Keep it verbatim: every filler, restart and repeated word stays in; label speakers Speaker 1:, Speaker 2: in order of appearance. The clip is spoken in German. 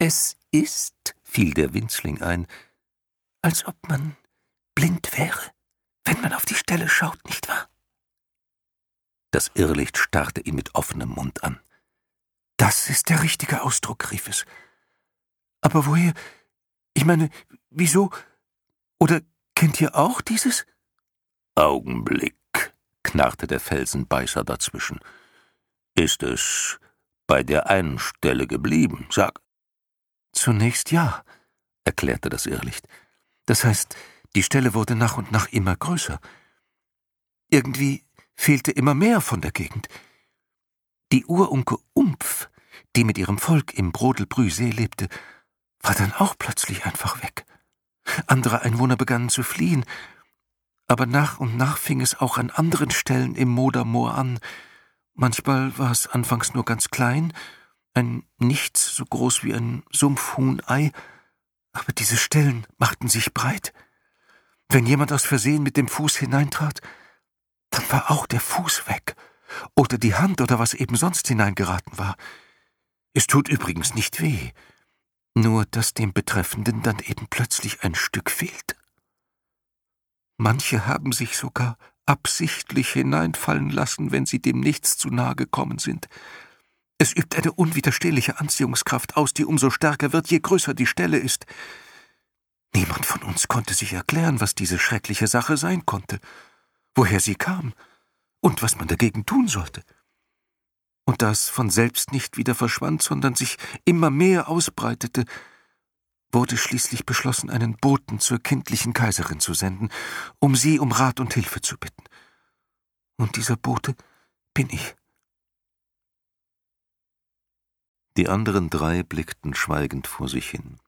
Speaker 1: »Es ist«, fiel der Winzling ein, »als ob man blind wäre, wenn man auf die Stelle schaut, nicht wahr?« Das Irrlicht starrte ihn mit offenem Mund an. »Das ist der richtige Ausdruck«, rief es. »Aber woher? Ich meine, wieso? Oder kennt ihr auch dieses?«
Speaker 2: »Augenblick«, knarrte der Felsenbeißer dazwischen. »Ist es bei der einen Stelle geblieben, sag?«
Speaker 1: »Zunächst ja«, erklärte das Irrlicht. »Das heißt, die Stelle wurde nach und nach immer größer. Irgendwie fehlte immer mehr von der Gegend. Die Urunke Umpf, die mit ihrem Volk im Brodelbrühsee lebte, war dann auch plötzlich einfach weg. Andere Einwohner begannen zu fliehen, aber nach und nach fing es auch an anderen Stellen im Modermoor an. Manchmal war es anfangs nur ganz klein, ein Nichts so groß wie ein Sumpfhuhnei, aber diese Stellen machten sich breit. Wenn jemand aus Versehen mit dem Fuß hineintrat, dann war auch der Fuß weg, oder die Hand oder was eben sonst hineingeraten war. Es tut übrigens nicht weh, nur dass dem Betreffenden dann eben plötzlich ein Stück fehlt. Manche haben sich sogar absichtlich hineinfallen lassen, wenn sie dem Nichts zu nahe gekommen sind. Es übt eine unwiderstehliche Anziehungskraft aus, die umso stärker wird, je größer die Stelle ist. Niemand von uns konnte sich erklären, was diese schreckliche Sache sein konnte, woher sie kam und was man dagegen tun sollte. Und da es von selbst nicht wieder verschwand, sondern sich immer mehr ausbreitete, wurde schließlich beschlossen, einen Boten zur kindlichen Kaiserin zu senden, um sie um Rat und Hilfe zu bitten. Und dieser Bote bin ich.«
Speaker 2: Die anderen drei blickten schweigend vor sich hin.